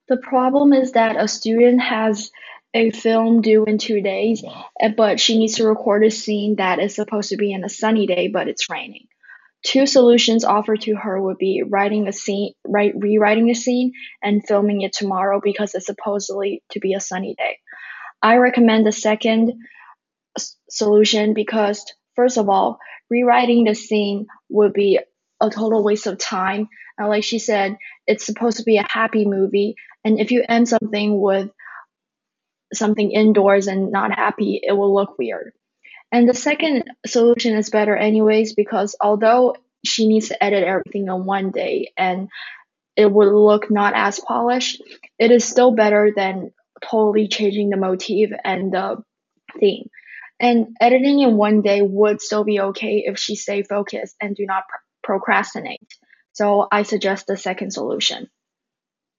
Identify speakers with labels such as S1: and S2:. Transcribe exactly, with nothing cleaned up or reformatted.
S1: The problem is that a student has a film due in two days, uh, but she needs to record a scene that is supposed to be in a sunny day, but it's raining. Two solutions offered to her would be writing a scene, write, rewriting the scene, and filming it tomorrow because it's supposedly to be a sunny day. I recommend the second s- solution because, first of all, rewriting the scene would be a total waste of time. And like she said, it's supposed to be a happy movie, and if you end something with something indoors and not happy, it will look weird. And the second solution is better anyways because although she needs to edit everything in one day and it would look not as polished, it is still better than totally changing the motif and the theme. And editing in one day would still be okay if she stay focused and do not pr- procrastinate. So I suggest the second solution.